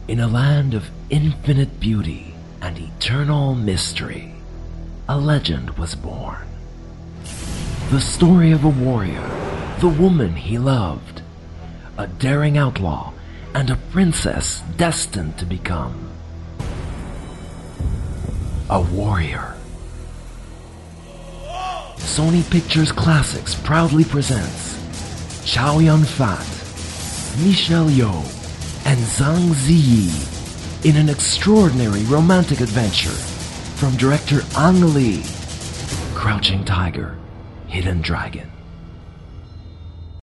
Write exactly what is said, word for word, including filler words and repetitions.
In a land of infinite beauty and eternal mystery, a legend was born. The story of a warrior, the woman he loved, a daring outlaw, and a princess destined to become a warrior. Sony Pictures Classics proudly presents Chow Yun-fat, Michelle Yeoh, and Zhang Ziyi in an extraordinary romantic adventure from director Ang Lee, Crouching Tiger, Hidden Dragon.